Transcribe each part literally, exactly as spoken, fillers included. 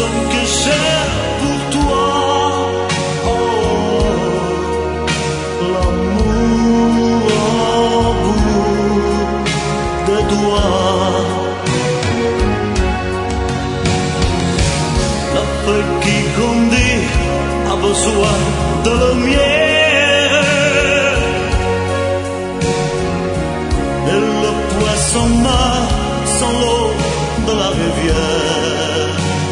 somme que j'ai pour toi. Oh, l'amour en bout de doigts. La feuille qui grandit a besoin de lumière. Et le poisson meurt sans l'eau de la rivière.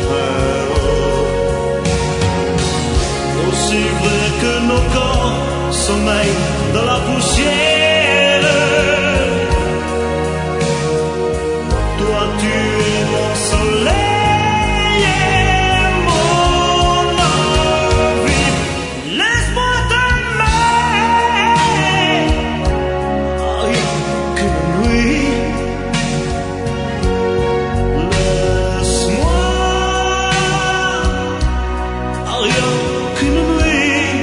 Aussi vrai que nos corps sommeillent de la poussière. Toi tu es mon soleil et mon envie. Laisse-moi t'aimer. Rien qu'une nuit. Laisse-moi. Rien qu'une nuit.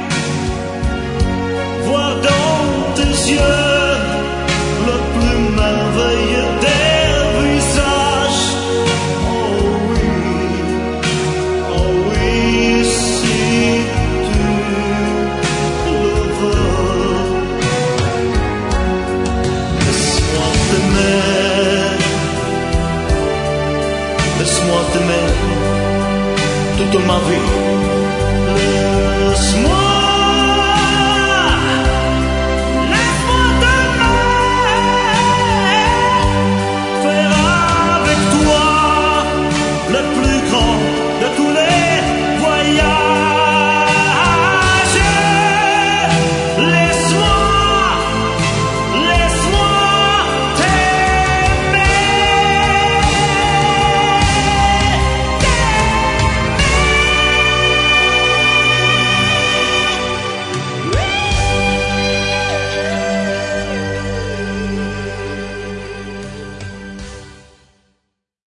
Voir dans tes yeux le plus merveilleux des visages. Oh oui, oh oui, si tu le veux. Laisse-moi t'aimer, laisse-moi t'aimer toute ma vie. Laisse-moi